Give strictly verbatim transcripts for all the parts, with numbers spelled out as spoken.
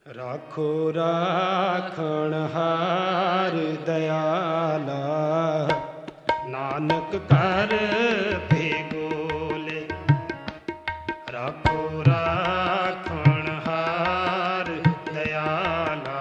राखो राखणहार दयाला, नानक कर भेगोले। राखो राखणहार दयाला,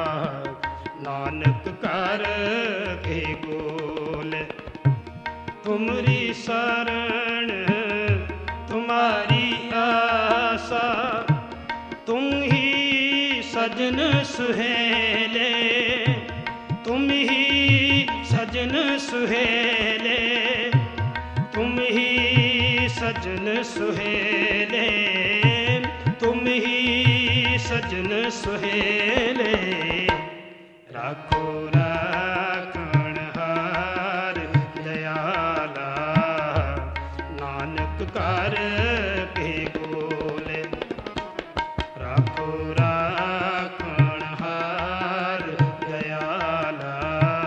नानक कर भेगोले। तुमरी शरण तुम्हारी आशा, तुम ही सजन सुहेले, तुम ही सजन सुहेले, तुम ही सजन सुहेले, तुम ही सजन सुहेले। राखो राखणहार दयाला, नानक कर भेगोले। राखो राखणहार दयाला,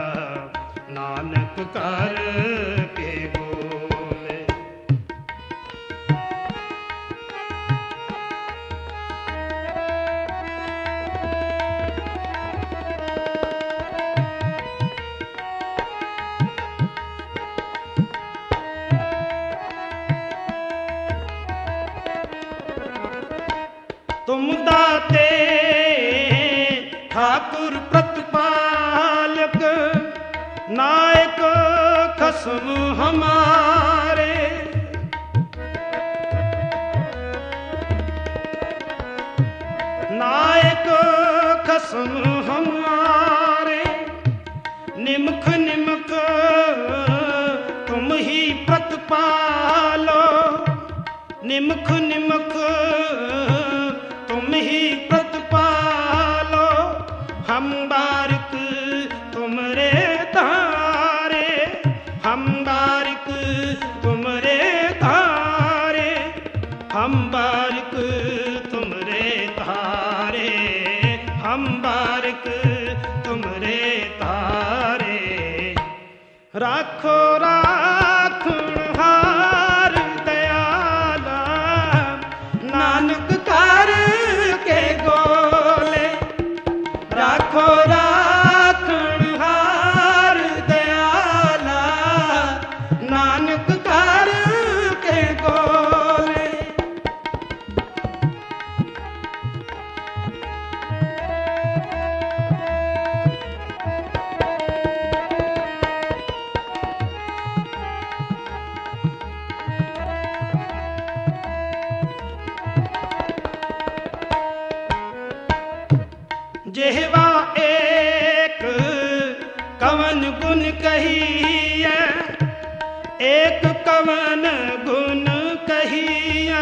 नानक कर भेगोले। तुम दाते ठाकुर प्रतिपालक, नायक खसम हमारे। नायक खसम हमारे, निमख निमख तुम ही प्रतिपालो। निमख निमख तुम ही प्रतिपालो, हम बारिक तुमरे तारे। हम बारिक तुमरे तारे, हम बारिक तुमरे तारे, हम बारिक तुमरे तारे। राखो राखणहार दयाला, नानक कर के गोले। राखो राखणहार दयाला, नानक कर के गोले। जेहवा एक कवन गुण कहिए, एक कवन गुण कहिए।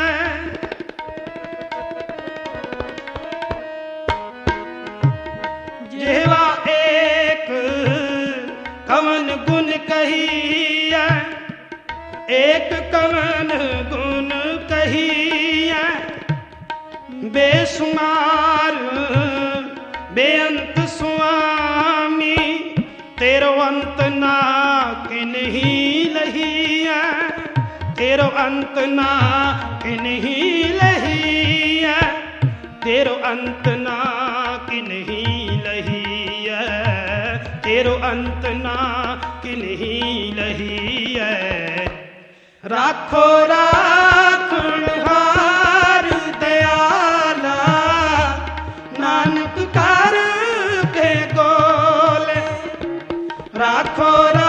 जेहवा एक कवन गुण कहिए, एक कवन गुण कहिए। बेसुमार बेअंत स्वामी, तेरो अंत ना किन्ही लहिया। तेरो अंत ना किन्ही लहिया, तेरो अंत ना किन्ही लहिया, तेरो अंत ना किन्ही लहिया। राखो राखणहार दयाला, नानक कर के गोले। राखो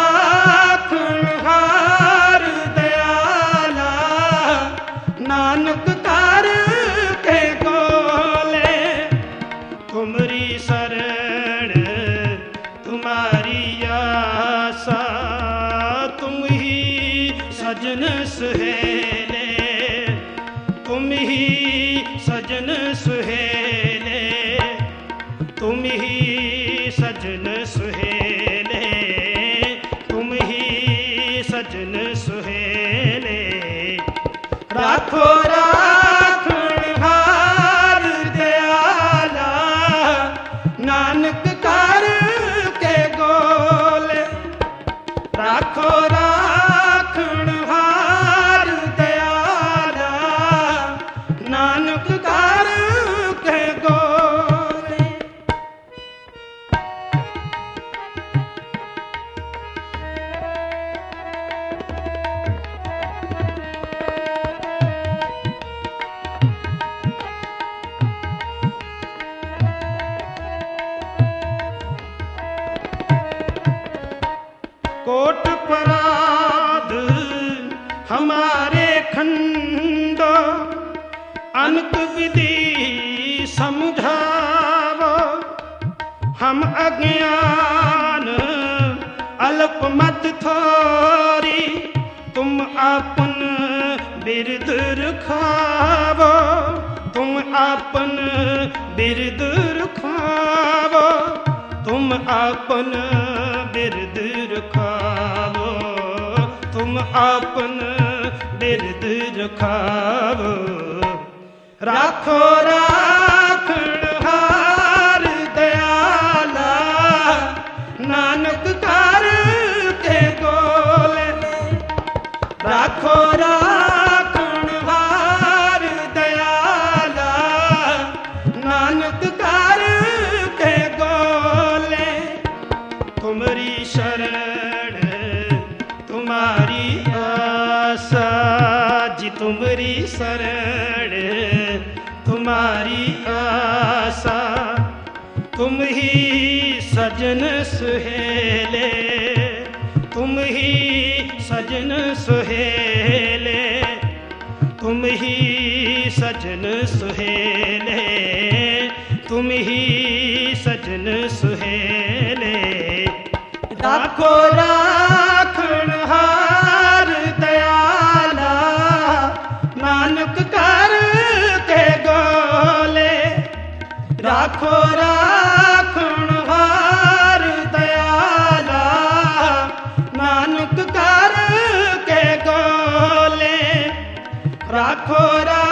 राखणहार दयाला, नानक कर के गोले। तुमरी शरण तुम्हारी आशा, तुम ही सजन सुहेले, तुम ही सजन सुहेले, तुम ही सजन सुहेले, तुम ही सजन सुहेले। राखो राखणहार दयाला, नानक कर के गोले। राखो राखणहार दयाला, नानक कर के गोले। नानक विधि समझावो, हम अज्ञान अल्प मत थोरी, तुम आपन बिरद रखावो, तुम आपन बिरद रखावो, तुम आपन बिरद रखावो, तुम आपन बिरद रखावो। राखो राखण हार दयाला, नानक कर के गोले। राखो राखण हार दयाला, नानक कर के गोले। तुमरी शरण तुम्हारी आशा जी, तुमरी शरण तुम्हारी आशा। तुम ही सजन सुहेले, तुम ही सजन सुहेले, तुम ही सजन सुहेले, तुम ही सजन सुहेले। राखो राखण हार दयाला, नानक कर के गोले। राखो राखण हार दयाला, नानक कर के गोले। राखो रा